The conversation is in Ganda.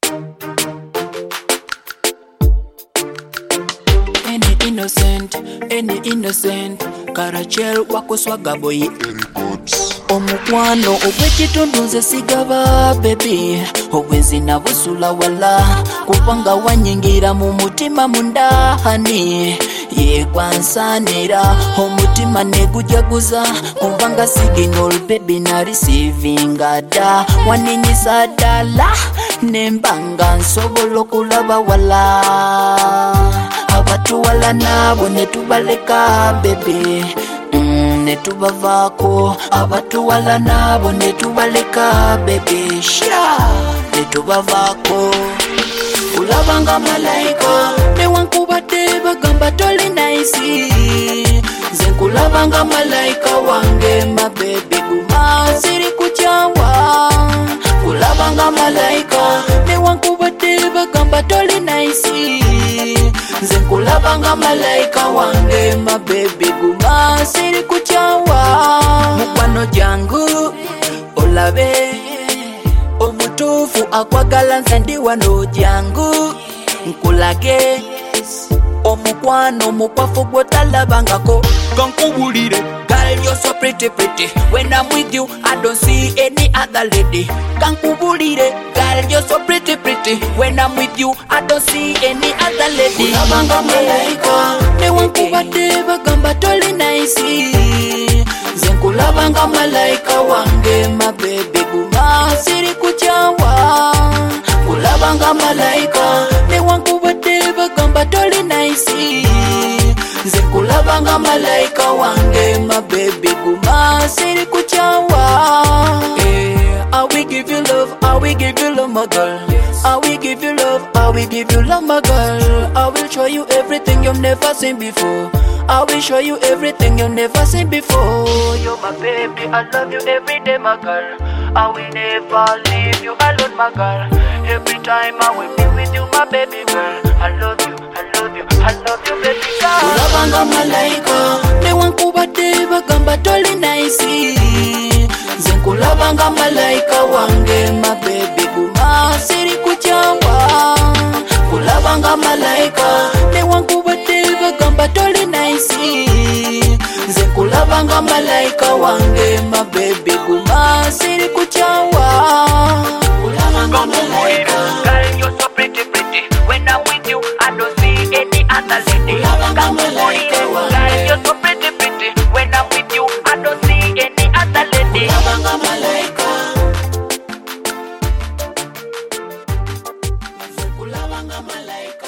Any innocent, Karachel wakuswaga boy. Omukwano ogw'ekitundu nze sigaba baby, obwenzina busula wala kubanga wanyingira mu mutima mundahani yekwansanira omutima negujaguza kubanga signal baby na receiving da waninyisa dala nembanga nsobola okulaba wala abatuwala nabo netubaleka baby netubavaako abatuwala nabo netubaleka baby sha netubavaako kulabanga malayika newankubadde bagamba toli nice nze nkulabanga malayika wange ma baby guma ziri kukyawa kulabanga malayika newankubadde bagamba toli nice nze nkulabanga malayika wange ma baby guma ziri kukyawa mukwano jangu olabe omutuufu akwagala nze ndi wano jangu nkulage omukwano mukwafu gwotalabangako kankubulire. Girl, you're so pretty. When I'm with you, I don't see any other lady. Kankubulire. Girl, you're so pretty. When I'm with you, I don't see any other lady. Kulabanga malayika newankubadde bagamba toli nice nze nkulabanga malayika wange ma baby guma ziri kukyawa kulabanga malayika newankubadde bagamba toli nice nze nkulabanga malayika wange ma baby guma ziri kukyawa. I will give you love, I will give you love my girl. I will give you love, I will give you love my girl. I will show you everything you've never seen before. I will show you everything you've never seen before. You're my baby, I love you every day my girl. I will never leave you alone my girl. Every time I will be with you my baby girl. I love you, I love you, I love you baby girl. Kulabanga malayika newankubadde bagamba toli nice nze nkulabanga malayika wange ma baby guma ziri kukyawa kulabanga malayika newankubadde bagamba toli nice nze nkulabanga malayika wange ma baby guma ziri kukyawa kulabanga malayika. Girl, you're so pretty. When I'm with you, I don't see any other lady. Kulabanga malayika wange. Girl, you're so pretty. When I'm with you, I don't see any other lady. Kulabanga malayika. Kulabanga malayika.